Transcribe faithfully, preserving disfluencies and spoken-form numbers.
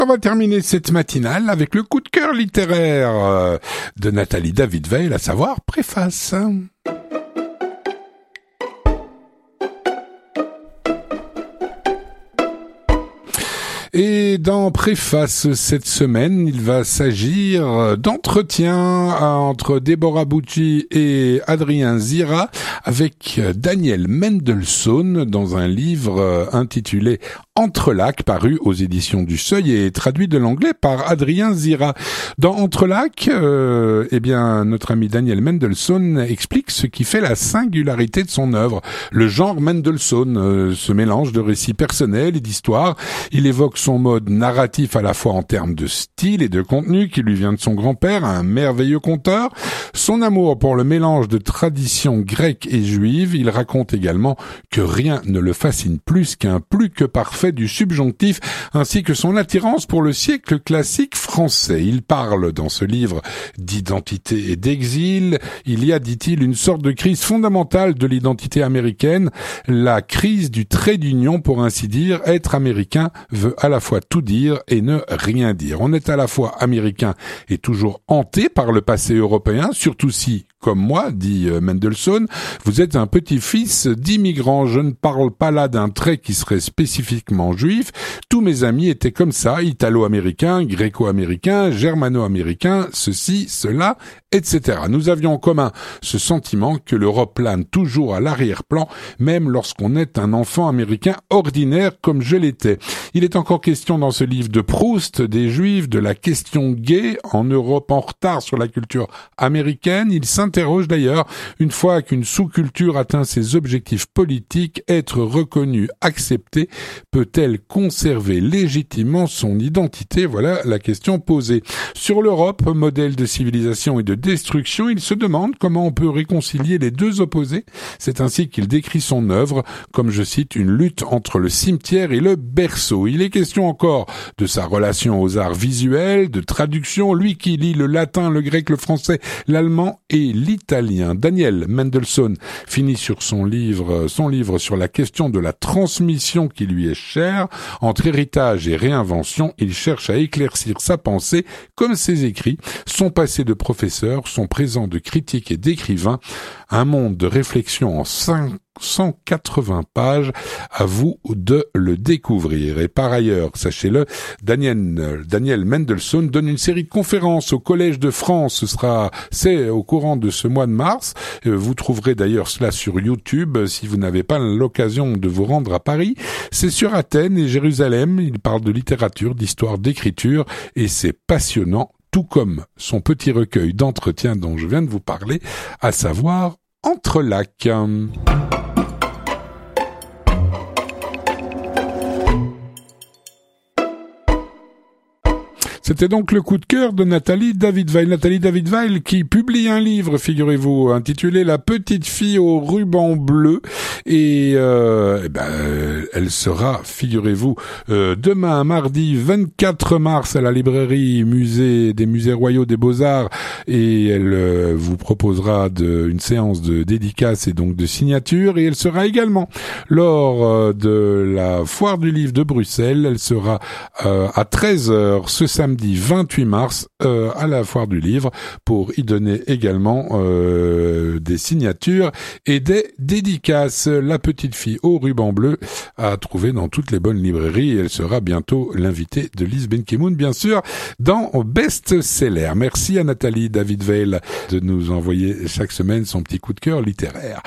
On va terminer cette matinale avec le coup de cœur littéraire de Nathalie David-Weill, à savoir Préface. Et dans Préface cette semaine, il va s'agir d'entretien entre Deborah Bucci et Adrien Zira avec Daniel Mendelssohn dans un livre intitulé Entrelacs, paru aux éditions du Seuil et traduit de l'anglais par Adrien Zira. Dans Entrelacs, euh, eh bien, notre ami Daniel Mendelssohn explique ce qui fait la singularité de son œuvre. Le genre Mendelssohn, euh, ce mélange de récits personnels et d'histoires. Il évoque son mode narratif à la fois en termes de style et de contenu qui lui vient de son grand-père, un merveilleux conteur. Son amour pour le mélange de traditions grecques et juives. Il raconte également que rien ne le fascine plus qu'un plus que parfait du subjonctif, ainsi que son attirance pour le siècle classique français. Il parle dans ce livre d'identité et d'exil. Il y a, dit-il, une sorte de crise fondamentale de l'identité américaine, la crise du trait d'union, pour ainsi dire. Être américain veut à la fois tout dire et ne rien dire. On est à la fois américain et toujours hanté par le passé européen, surtout si, comme moi, dit Mendelssohn, vous êtes un petit-fils d'immigrants. Je ne parle pas là d'un trait qui serait spécifiquement juif. Tous mes amis étaient comme ça, italo-américains, gréco-américains, germano-américains, ceci, cela, et cetera. Nous avions en commun ce sentiment que l'Europe plane toujours à l'arrière-plan, même lorsqu'on est un enfant américain ordinaire comme je l'étais. Il est encore question dans ce livre de Proust, des Juifs, de la question gay, en Europe en retard sur la culture américaine. Il s'interroge d'ailleurs, une fois qu'une sous-culture atteint ses objectifs politiques, être reconnue, acceptée, peut-elle conserver légitimement son identité? Voilà la question posée. Sur l'Europe, modèle de civilisation et de destruction, il se demande comment on peut réconcilier les deux opposés. C'est ainsi qu'il décrit son œuvre, comme je cite, une lutte entre le cimetière et le berceau. Il est question encore de sa relation aux arts visuels, de traduction, lui qui lit le latin, le grec, le français, l'allemand et l'italien. Daniel Mendelssohn finit sur son livre, son livre sur la question de la transmission qui lui est chère. Entre héritage et réinvention, il cherche à éclaircir sa pensée comme ses écrits, son passé de professeur, son présent de critique et d'écrivain. Un monde de réflexion en cinq cent quatre-vingts pages, à vous de le découvrir. Et par ailleurs, sachez-le, Daniel, Daniel Mendelssohn donne une série de conférences au Collège de France. Ce sera, c'est au courant de ce mois de mars. Vous trouverez d'ailleurs cela sur YouTube si vous n'avez pas l'occasion de vous rendre à Paris. C'est sur Athènes et Jérusalem. Il parle de littérature, d'histoire, d'écriture et c'est passionnant, tout comme son petit recueil d'entretiens dont je viens de vous parler, à savoir Entrelacs. C'était donc le coup de cœur de Nathalie David-Weill. Nathalie David-Weill qui publie un livre, figurez-vous, intitulé La petite fille au ruban bleu. Et, euh, eh ben, elle sera, figurez-vous, euh, demain, mardi vingt-quatre mars, à la librairie musée des musées royaux des Beaux-Arts. Et elle euh, vous proposera de, une séance de dédicace et donc de signature. Et elle sera également lors euh, de la foire du livre de Bruxelles. Elle sera euh, à treize heures ce samedi vingt-huit mars euh, à la foire du livre pour y donner également euh, des signatures et des dédicaces. La petite fille au ruban bleu à trouver dans toutes les bonnes librairies et elle sera bientôt l'invitée de Lise Benkemoun, bien sûr, dans Best-Seller. Merci à Nathalie David-Weill de nous envoyer chaque semaine son petit coup de cœur littéraire.